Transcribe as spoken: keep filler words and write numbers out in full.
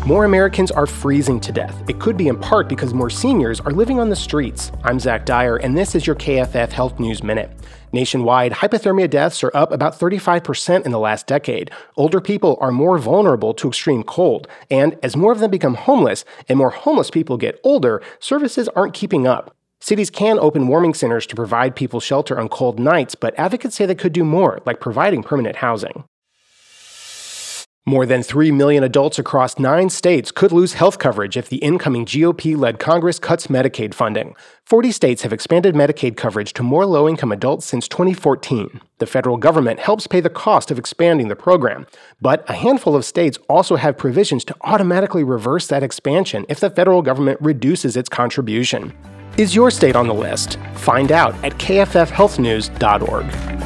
More Americans are freezing to death. It could be in part because more seniors are living on the streets. I'm Zach Dyer, and this is your K F F Health News Minute. Nationwide, hypothermia deaths are up about thirty-five percent in the last decade. Older people are more vulnerable to extreme cold, and as more of them become homeless and more homeless people get older, services aren't keeping up. Cities can open warming centers to provide people shelter on cold nights, but advocates say they could do more, like providing permanent housing. More than three million adults across nine states could lose health coverage if the incoming G O P-led Congress cuts Medicaid funding. forty states have expanded Medicaid coverage to more low-income adults since twenty fourteen. The federal government helps pay the cost of expanding the program, but a handful of states also have provisions to automatically reverse that expansion if the federal government reduces its contribution. Is your state on the list? Find out at K F F health news dot org.